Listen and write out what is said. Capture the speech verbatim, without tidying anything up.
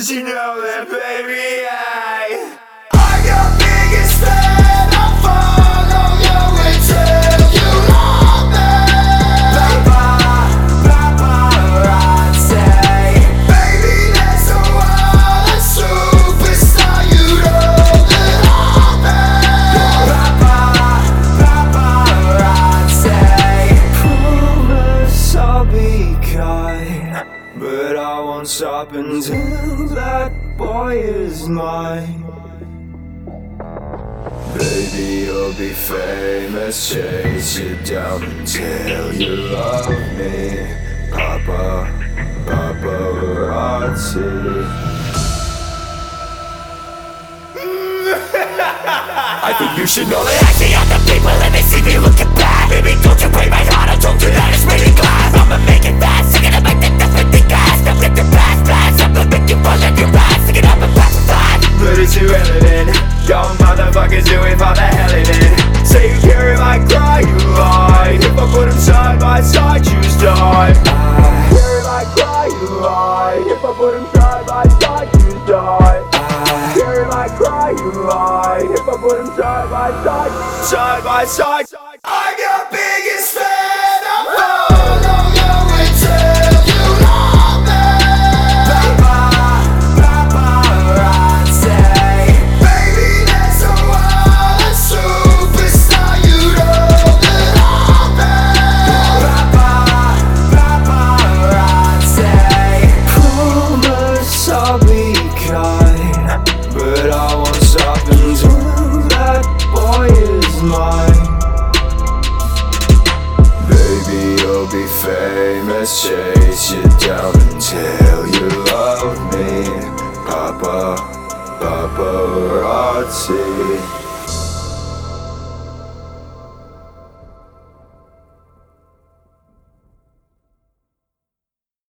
Did you know that, baby? I, I'm your biggest fan. I'll follow you until you love me. Paparazzi, baby, that's a wild superstar. You know that I'm bad. Paparazzi, promise I'll be kind, but I won't stop until that boy is mine. Baby, you'll be famous, chase you down until you love me. Papa, paparazzi. I think you should know that I see other people and they see me looking bad. Baby, don't you break my heart, I told you that it's really glass. I'ma make it fast, sing it up like the different thing gas. Don't let the past pass, I'm gonna make you fall on your ass. Sing it up and pass the flag. But it's irrelevant, young motherfuckers do it for the hell of it. Say you care if I cry, you lie. If I put them side by side, choose die. I care if I cry, you lie. If I put them side by side, choose die. I care if I cry, you lie. If I put them side by side, side by side. I'm your biggest fan. I'm follow you until you love me. Paparazzi, baby, that's a wild superstar. You know that I'm bad. Paparazzi, promise I'll be kind, but I won't stop until that boy is mine. Baby, you'll be famous, chase you down until you love me. Papa, paparazzi.